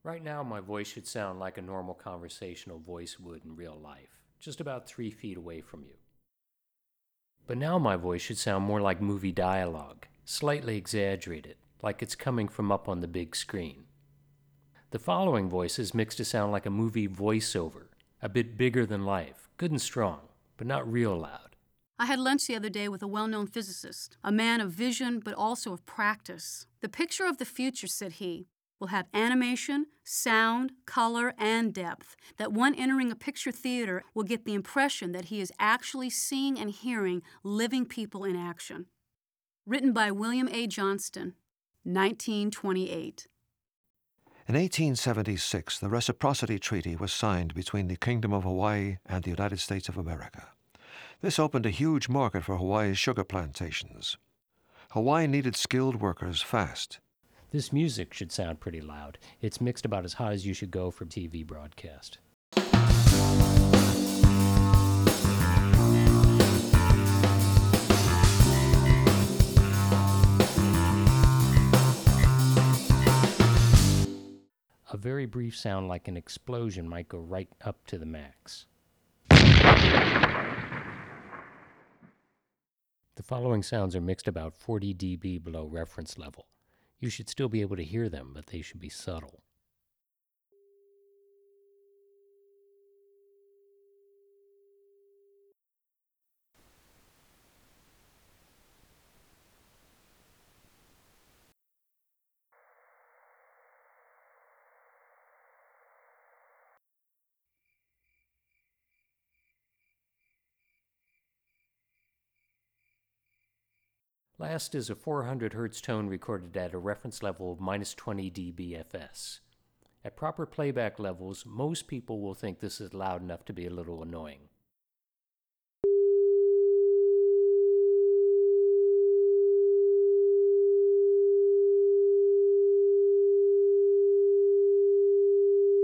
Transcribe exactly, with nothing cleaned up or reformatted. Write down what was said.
Right now, my voice should sound like a normal conversational voice would in real life, just about three feet away from you. But now my voice should sound more like movie dialogue, slightly exaggerated, like it's coming from up on the big screen. The following voice is mixed to sound like a movie voiceover, a bit bigger than life, good and strong, but not real loud. I had lunch the other day with a well-known physicist, a man of vision but also of practice. The picture of the future, said he, will have animation, sound, color, and depth, that one entering a picture theater will get the impression that he is actually seeing and hearing living people in action. Written by William A. Johnston, nineteen twenty-eight. In eighteen seventy-six, the Reciprocity Treaty was signed between the Kingdom of Hawaii and the United States of America. This opened a huge market for Hawaii's sugar plantations. Hawaii needed skilled workers fast. This music should sound pretty loud. It's mixed about as high as you should go for T V broadcast. A very brief sound like an explosion might go right up to the max. The following sounds are mixed about forty decibels below reference level. You should still be able to hear them, but they should be subtle. Last is a four hundred hertz tone recorded at a reference level of minus twenty decibels F S. At proper playback levels, most people will think this is loud enough to be a little annoying.